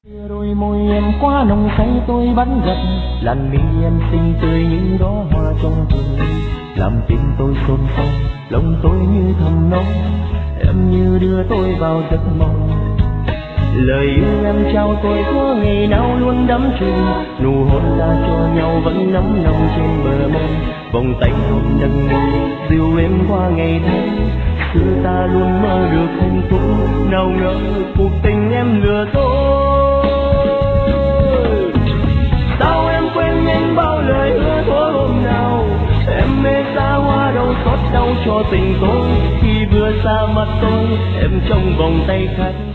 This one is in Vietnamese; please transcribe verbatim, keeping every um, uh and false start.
Đôi môi em quá nồng say tôi bắt gặp, làn mi em xinh tươi những đóa hoa trong vườn, làm tim tôi xôn xao, lòng tôi như thầm nóng, em như đưa tôi vào giấc mộng. Lời yêu em trao tôi có ngày nào luôn đắm chìm, nụ hôn ta cho nhau vẫn nắm nồng trên bờ môi, vòng tay hôn nâng môi dìu em qua ngày tháng. Xưa ta luôn mơ được hạnh phúc, nào ngờ cuộc tình em lừa tôi. Sao em quên nhanh bao lời hứa thuở hôm nào, em mê xa hoa đâu xót đau cho tình tôi, khi vừa xa mặt tôi em trong vòng tay khách.